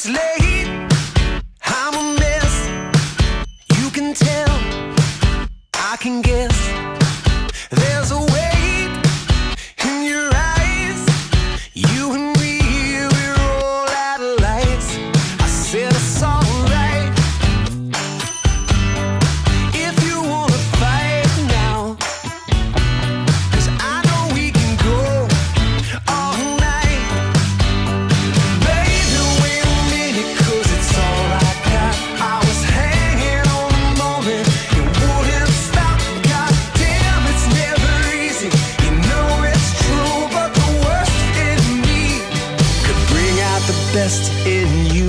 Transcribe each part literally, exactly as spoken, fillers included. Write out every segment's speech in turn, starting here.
it's late, I'm a mess. You can tell, I can guess. There's a weight in your eyes. You and me, we're all out of lights. I said it's alright if you wanna fight now, 'cause I know we can go all night. Baby, wait a minute, 'cause it's all I got. I was hanging on the moment, it wouldn't stop. God damn, it's never easy. You know it's true, but the worst in me could bring out the best in you.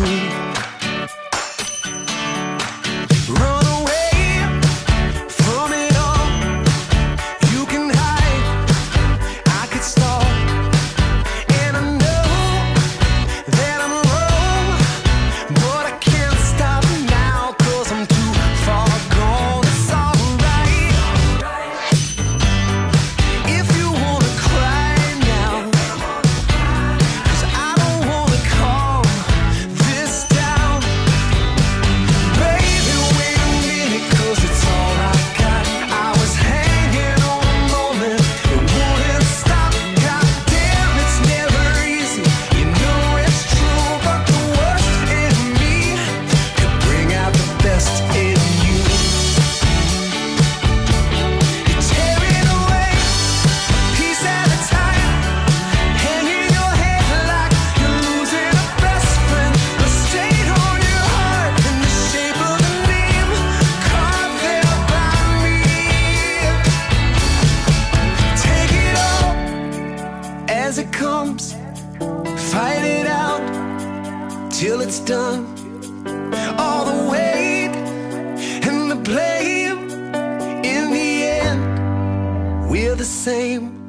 Run away from it all. You can hide, I could stall. And I know that I'm wrong, but I can't stop now, 'cause I'm too far gone. It's alright if you wanna cry now, 'cause I don't wanna calm this down. Baby, wait a minute, 'cause it's all I got. I was hanging on the moment, it wouldn't stop. God damn, it's never easy. You know it's true, but the worst in me could bring out the best in you. You tear it away, piece at a time, hanging your head like you're losing a best friend. The stain on your heart in the shape of a name carved there by me. Take it all as it comes, fight it out till it's done. All the weight and the blame, in the end, we're the same.